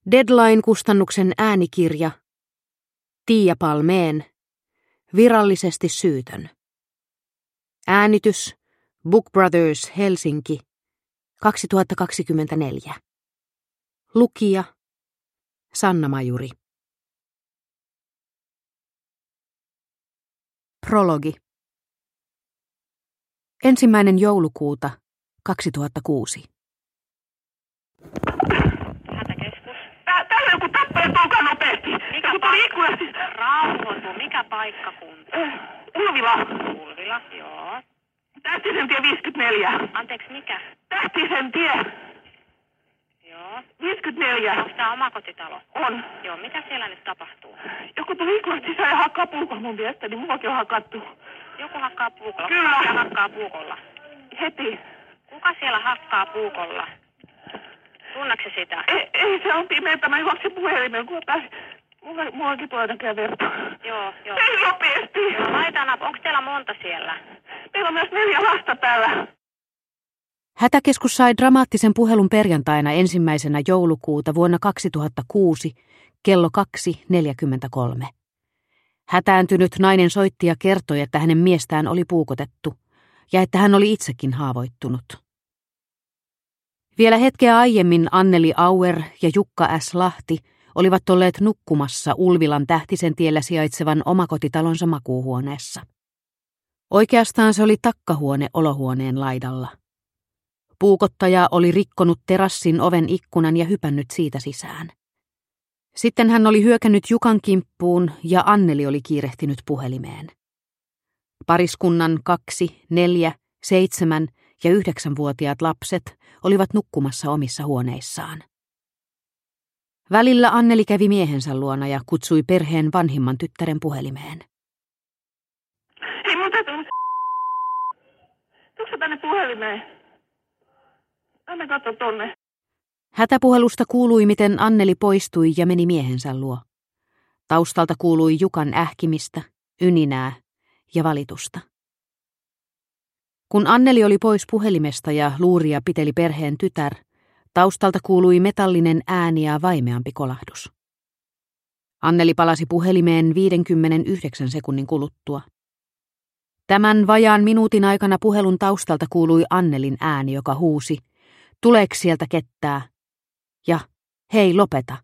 Deadline-kustannuksen äänikirja Tiia Palmeen Virallisesti syytön. Äänitys Book Brothers Helsinki 2024. Lukija Sanna Majuri. Prologi. 1. joulukuuta 2006. Hätäkeskus. Täällä joku tappelu, tulkaa nopeasti. Mikä Joku tuli paikka? ikkunasta. Rauhoitu. Mikä paikkakunta? Ulvila. Ulvila, joo. Tähtisen tie 54. Anteeksi, mikä? Tähtisen tie Joo. 54. Onko tämä omakotitalo? On. Joo, mitä siellä nyt tapahtuu? Joku tuli ikkunasta sisään ja hakkaa puukolla mun mielestä, niin muakin on hakattu. Joku hakkaa puukolla. Kyllä. Kuka siellä hakkaa puukolla? Heti. Kuka siellä hakkaa puukolla? Tunneeko sitä? Ei se on pimeätä, mä juoksin puhelimeen, kun pääsin. Mullakin tulee näköjään verta. Joo. Ei nopeasti. Joo, laitan up. Onko teillä monta siellä? Meillä on myös 4 lasta täällä. Hätäkeskus sai dramaattisen puhelun perjantaina 1. joulukuuta vuonna 2006 kello 2.43. Hätääntynyt nainen soitti ja kertoi, että hänen miestään oli puukotettu ja että hän oli itsekin haavoittunut. Vielä hetkeä aiemmin Anneli Auer ja Jukka S. Lahti olivat olleet nukkumassa Ulvilan Tähtisen tiellä sijaitsevan omakotitalonsa makuuhuoneessa. Oikeastaan se oli takkahuone olohuoneen laidalla. Puukottaja oli rikkonut terassin oven ikkunan ja hypännyt siitä sisään. Sitten hän oli hyökännyt Jukan kimppuun ja Anneli oli kiirehtinyt puhelimeen. Pariskunnan 2, 4, 7 ja 9-vuotiaat lapset olivat nukkumassa omissa huoneissaan. Välillä Anneli kävi miehensä luona ja kutsui perheen vanhimman tyttären puhelimeen. Hei, mun täytyy... Tuutko tänne puhelimeen? Anna katso tonne. Hätäpuhelusta kuului, miten Anneli poistui ja meni miehensä luo. Taustalta kuului Jukan ähkimistä, yninää ja valitusta. Kun Anneli oli pois puhelimesta ja luuria piteli perheen tytär, taustalta kuului metallinen ääni ja vaimeampi kolahdus. Anneli palasi puhelimeen 59 sekunnin kuluttua. Tämän vajaan minuutin aikana puhelun taustalta kuului Annelin ääni, joka huusi, "Tuleeko sieltä kettää?" ja "Hei, lopeta."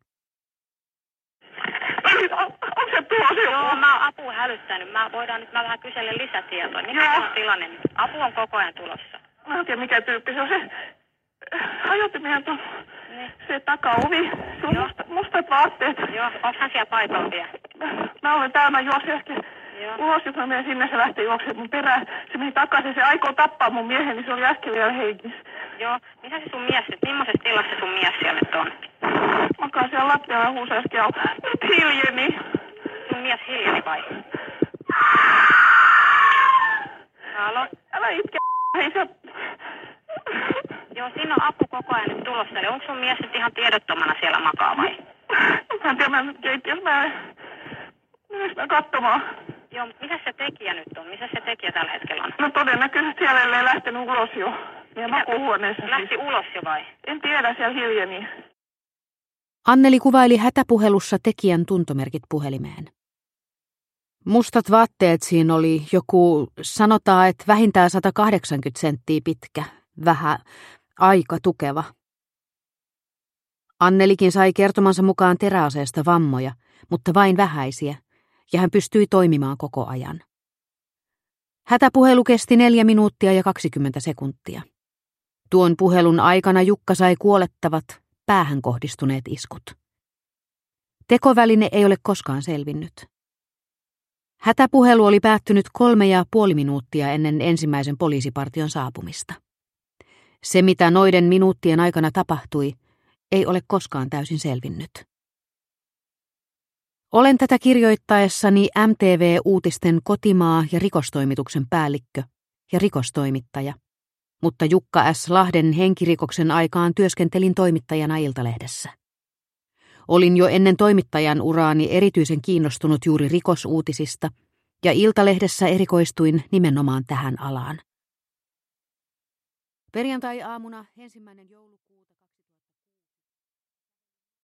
On se tuossa joku? Joo, mä oon apua hälyttänyt. Mä vähän kysellä lisätietoa. Mikä on tilanne nyt? Apu on koko ajan tulossa. Mä en tiedä mikä tyyppi se on. Se hajotti meidän tuon se takaovi. Se on mustat vaatteet. Joo, onko hän siellä paikalla vielä? Mä olen täällä, mä juosin äsken Joo. ulos, jos mä menen sinne, se lähtee juoksemaan mun perään. Se meni takaisin, se aikoo tappaa mun miehen, niin se oli äsken vielä hengissä. Joo, mitä se sun mies nyt? Millaisessa tilassa sun mies siellä nyt on? Makaa siellä lattialla ja huusi äsken, nyt hiljeni. Sun mies hiljeni vai? Halo? Älä itke, hei se... Joo, siinä on apu koko ajan nyt tulossa. Eli onko sun mies nyt ihan tiedottomana siellä makaa vai? Mä en tiedä, mä nyt keittiössä, meneekö mä katsomaan? Joo, mutta missä se tekijä nyt on? Missä se tekijä tällä hetkellä on? No todennäköisesti siellä ei lähtenyt ulos jo. Meidän makuuhuoneessa Lähti siis. ulos jo vai? En tiedä, siellä hiljeni. Anneli kuvaili hätäpuhelussa tekijän tuntomerkit puhelimeen. Mustat vaatteet siinä oli joku, sanotaan, että vähintään 180 senttiä pitkä, vähän aika tukeva. Annelikin sai kertomansa mukaan teräaseesta vammoja, mutta vain vähäisiä, ja hän pystyi toimimaan koko ajan. Hätäpuhelu kesti 4 minuuttia ja 20 sekuntia. Tuon puhelun aikana Jukka sai kuolettavat, päähän kohdistuneet iskut. Tekoväline ei ole koskaan selvinnyt. Hätäpuhelu oli päättynyt 3,5 minuuttia ennen ensimmäisen poliisipartion saapumista. Se, mitä noiden minuuttien aikana tapahtui, ei ole koskaan täysin selvinnyt. Olen tätä kirjoittaessani MTV-uutisten kotimaa- ja rikostoimituksen päällikkö ja rikostoimittaja, mutta Jukka S. Lahden henkirikoksen aikaan työskentelin toimittajana Iltalehdessä. Olin jo ennen toimittajan uraani erityisen kiinnostunut juuri rikosuutisista, ja Iltalehdessä erikoistuin nimenomaan tähän alaan. Perjantai-aamuna 1. joulukuuta